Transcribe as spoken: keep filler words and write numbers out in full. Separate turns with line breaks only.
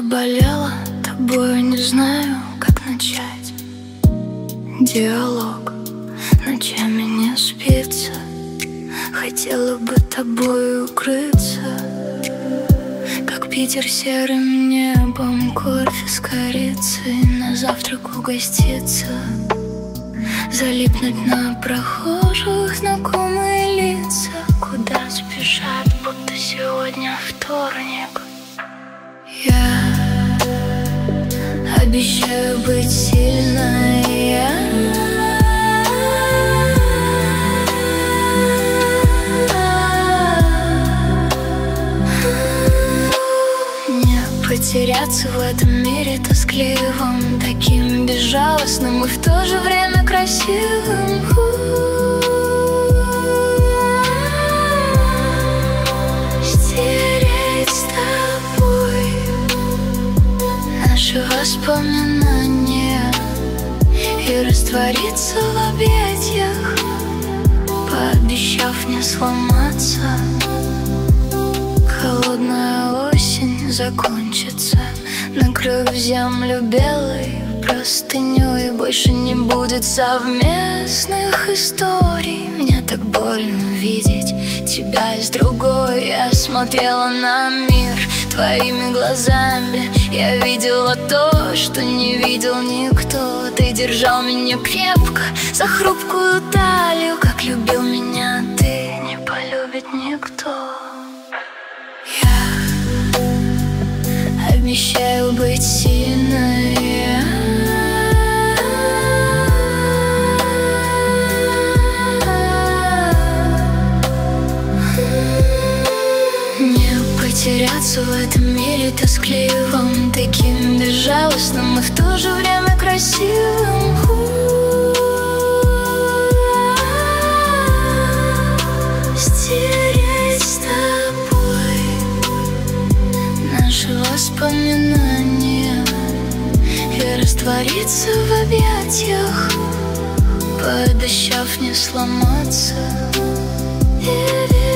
заболела тобой, не знаю, как начать диалог. Ночами не спится, хотела бы тобой укрыться, как Питер серым небом, кофе с корицей, на завтрак угоститься, залипнуть на прохожих знакомые лица, куда спешат, будто сегодня вторник. Я обещаю быть сильной, я не потеряться в этом мире тоскливом, таким безжалостным и в то же время красивым. Стереть с тобой наши воспоминания и раствориться в объятиях, пообещав не сломаться. Холодная осень закончится, накрыв землю белой простыней, больше не будет совместных историй. Мне так больно видеть тебя с другой. Я смотрела на мир твоими глазами, я видела то, что не видел никто. Ты держал меня крепко за хрупкую талию, как любил меня ты, не полюбит никто. Я обещаю быть сильной, я потеряться в этом мире тоскливом, таким безжалостным и в то же время красивым. Стереть с тобой наши воспоминания и раствориться в объятиях, пообещав не сломаться. И